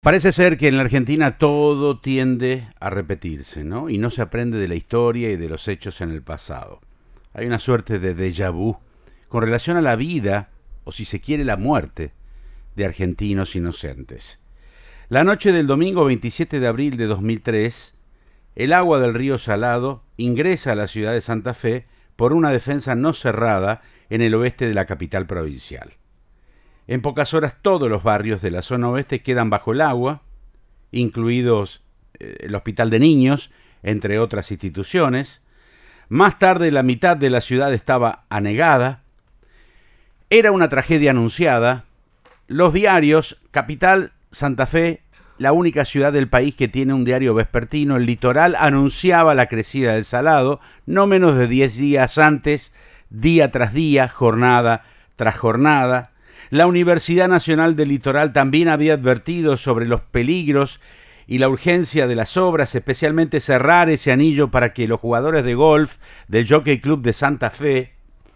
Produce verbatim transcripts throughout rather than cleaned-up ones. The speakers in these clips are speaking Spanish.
Parece ser que en la Argentina todo tiende a repetirse, ¿no? Y no se aprende de la historia y de los hechos en el pasado. Hay una suerte de déjà vu con relación a la vida, o si se quiere la muerte, de argentinos inocentes. La noche del domingo veintisiete de abril de dos mil tres, el agua del río Salado ingresa a la ciudad de Santa Fe por una defensa no cerrada en el oeste de la capital provincial. En pocas horas todos los barrios de la zona oeste quedan bajo el agua, incluidos eh, el Hospital de Niños, entre otras instituciones. Más tarde la mitad de la ciudad estaba anegada. Era una tragedia anunciada. Los diarios, Capital, Santa Fe, la única ciudad del país que tiene un diario vespertino, El Litoral, anunciaba la crecida del Salado, no menos de diez días antes, día tras día, jornada tras jornada. La Universidad Nacional del Litoral también había advertido sobre los peligros y la urgencia de las obras, especialmente cerrar ese anillo para que los jugadores de golf del Jockey Club de Santa Fe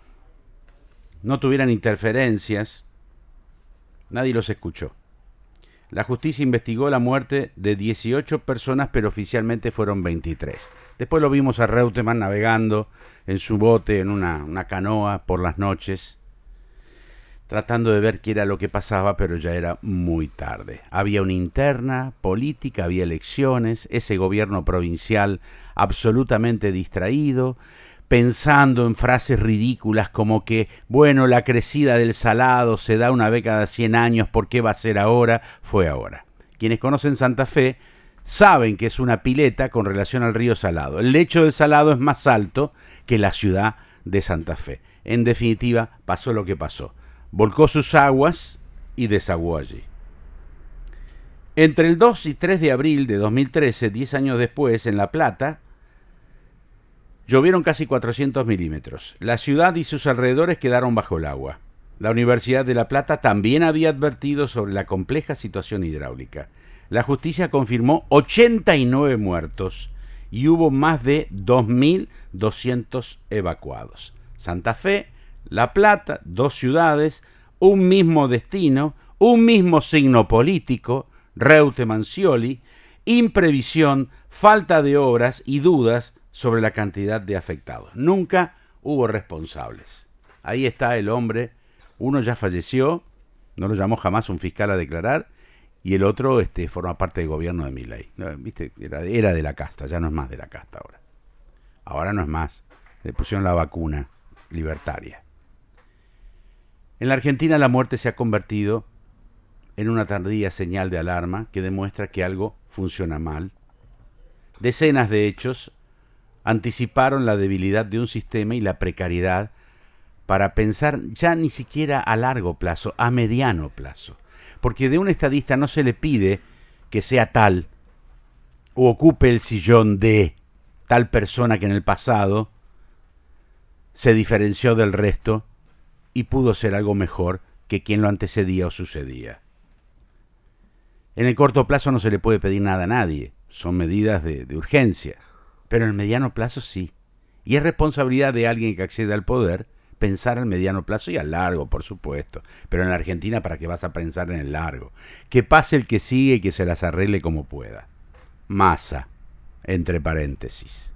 no tuvieran interferencias. Nadie los escuchó. La justicia investigó la muerte de dieciocho personas, pero oficialmente fueron veintitrés. Después lo vimos a Reutemann navegando en su bote, en una, una canoa por las noches, tratando de ver qué era lo que pasaba, pero ya era muy tarde. Había una interna política, había elecciones, ese gobierno provincial absolutamente distraído, pensando en frases ridículas como que, bueno, la crecida del Salado se da una vez cada cien años, ¿por qué va a ser ahora? Fue ahora. Quienes conocen Santa Fe saben que es una pileta con relación al río Salado. El lecho del Salado es más alto que la ciudad de Santa Fe. En definitiva, pasó lo que pasó. Volcó sus aguas y desaguó allí. Entre el dos y tres de abril de dos mil trece, diez años después, en La Plata, llovieron casi cuatrocientos milímetros. La ciudad y sus alrededores quedaron bajo el agua. La Universidad de La Plata también había advertido sobre la compleja situación hidráulica. La justicia confirmó ochenta y nueve muertos y hubo más de dos mil doscientos evacuados. Santa Fe, La Plata, dos ciudades, un mismo destino, un mismo signo político, Reutemann Scioli, imprevisión, falta de obras y dudas sobre la cantidad de afectados. Nunca hubo responsables. Ahí está el hombre, uno ya falleció, no lo llamó jamás un fiscal a declarar, y el otro este, forma parte del gobierno de Milei. ¿Viste? Era, era de la casta, ya no es más de la casta ahora. Ahora no es más. Le pusieron la vacuna libertaria. En la Argentina la muerte se ha convertido en una tardía señal de alarma que demuestra que algo funciona mal. Decenas de hechos anticiparon la debilidad de un sistema y la precariedad para pensar ya ni siquiera a largo plazo, a mediano plazo. Porque de un estadista no se le pide que sea tal o ocupe el sillón de tal persona que en el pasado se diferenció del resto y pudo ser algo mejor que quien lo antecedía o sucedía. En el corto plazo no se le puede pedir nada a nadie, son medidas de, de urgencia, pero en el mediano plazo sí. Y es responsabilidad de alguien que accede al poder pensar al mediano plazo y al largo, por supuesto. Pero en la Argentina, ¿para qué vas a pensar en el largo? Que pase el que sigue y que se las arregle como pueda. Massa, entre paréntesis.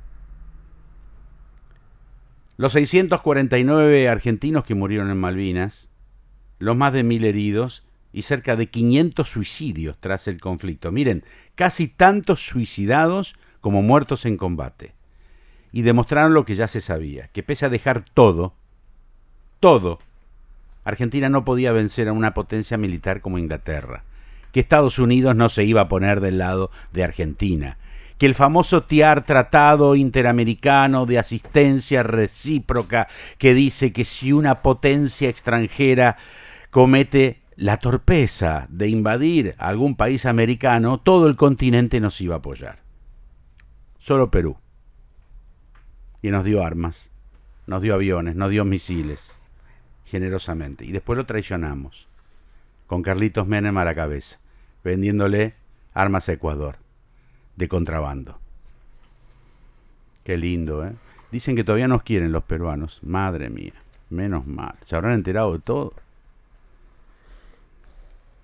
Los seiscientos cuarenta y nueve argentinos que murieron en Malvinas, los más de mil heridos y cerca de quinientos suicidios tras el conflicto. Miren, casi tantos suicidados como muertos en combate. Y demostraron lo que ya se sabía, que pese a dejar todo, todo, Argentina no podía vencer a una potencia militar como Inglaterra, que Estados Unidos no se iba a poner del lado de Argentina, que el famoso T I A R, Tratado Interamericano de Asistencia Recíproca, que dice que si una potencia extranjera comete la torpeza de invadir algún país americano, todo el continente nos iba a apoyar. Solo Perú. Y nos dio armas, nos dio aviones, nos dio misiles, generosamente. Y después lo traicionamos, con Carlitos Menem a la cabeza, vendiéndole armas a Ecuador, de contrabando. Qué lindo, ¿eh? Dicen que todavía nos quieren los peruanos. Madre mía, menos mal. Se habrán enterado de todo.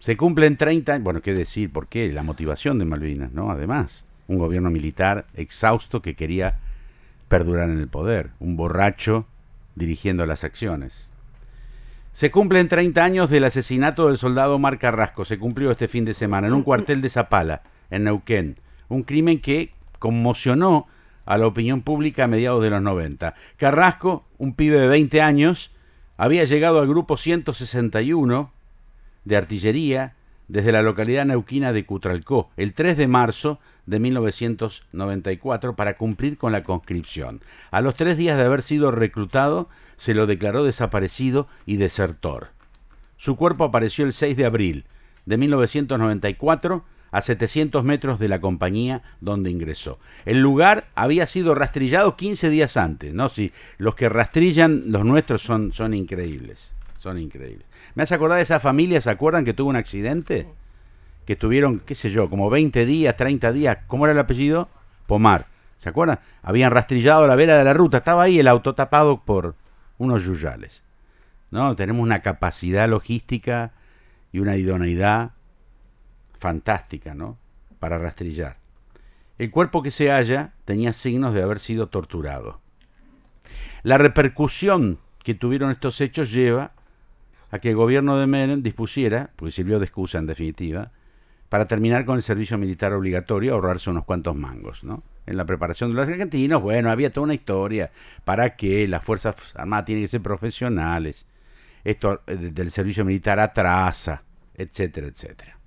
Se cumplen treinta años, bueno, qué decir, ¿por qué? La motivación de Malvinas, ¿no? Además, un gobierno militar exhausto que quería perdurar en el poder, un borracho dirigiendo las acciones. Se cumplen treinta años del asesinato del soldado Omar Carrasco, se cumplió este fin de semana en un cuartel de Zapala, en Neuquén, un crimen que conmocionó a la opinión pública a mediados de los noventa. Carrasco, un pibe de veinte años, había llegado al grupo ciento sesenta y uno de artillería desde la localidad neuquina de Cutralcó, el tres de marzo de mil novecientos noventa y cuatro, para cumplir con la conscripción. A los tres días de haber sido reclutado, se lo declaró desaparecido y desertor. Su cuerpo apareció el seis de abril de mil novecientos noventa y cuatro, a setecientos metros de la compañía donde ingresó. El lugar había sido rastrillado quince días antes, ¿no? Si los que rastrillan, los nuestros, son, son increíbles. Son increíbles. Me hace acordar de esa familia, ¿se acuerdan que tuvo un accidente? Que estuvieron, qué sé yo, como veinte días, treinta días. ¿Cómo era el apellido? Pomar. ¿Se acuerdan? Habían rastrillado a la vera de la ruta. Estaba ahí el auto tapado por unos yuyales. ¿No? Tenemos una capacidad logística y una idoneidad fantástica, ¿no? Para rastrillar. El cuerpo que se halla tenía signos de haber sido torturado. La repercusión que tuvieron estos hechos lleva a que el gobierno de Menem dispusiera, porque sirvió de excusa en definitiva, para terminar con el servicio militar obligatorio, ahorrarse unos cuantos mangos, ¿no? En la preparación de los argentinos, bueno, había toda una historia para que las Fuerzas Armadas tienen que ser profesionales, esto del servicio militar atrasa, etcétera, etcétera.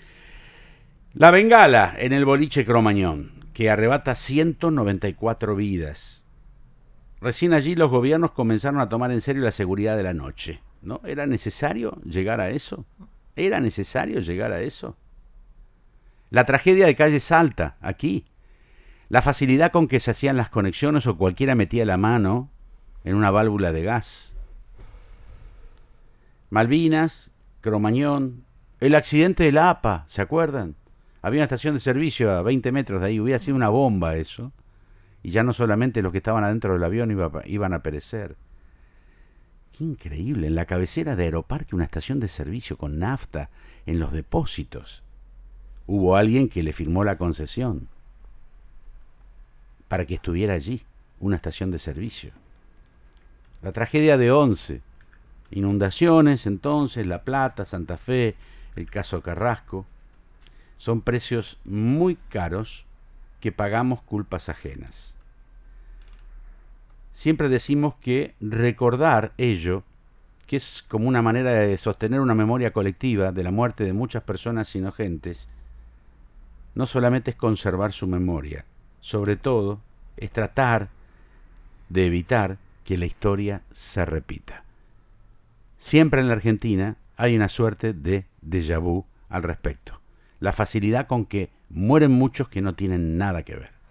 La bengala en el boliche Cromañón, que arrebata ciento noventa y cuatro vidas. Recién allí los gobiernos comenzaron a tomar en serio la seguridad de la noche, ¿no? ¿Era necesario llegar a eso? ¿Era necesario llegar a eso? La tragedia de calle Salta, aquí. La facilidad con que se hacían las conexiones o cualquiera metía la mano en una válvula de gas. Malvinas, Cromañón, el accidente de la A P A, ¿se acuerdan? Había una estación de servicio a veinte metros de ahí, hubiera sido una bomba eso. Y ya no solamente los que estaban adentro del avión iba, iban a perecer. Qué increíble, en la cabecera de Aeroparque una estación de servicio con nafta en los depósitos. Hubo alguien que le firmó la concesión para que estuviera allí, una estación de servicio. La tragedia de Once, inundaciones entonces, La Plata, Santa Fe, el caso Carrasco, son precios muy caros que pagamos culpas ajenas. Siempre decimos que recordar ello, que es como una manera de sostener una memoria colectiva de la muerte de muchas personas inocentes, no solamente es conservar su memoria, sobre todo es tratar de evitar que la historia se repita. Siempre en la Argentina hay una suerte de déjà vu al respecto. La facilidad con que mueren muchos que no tienen nada que ver.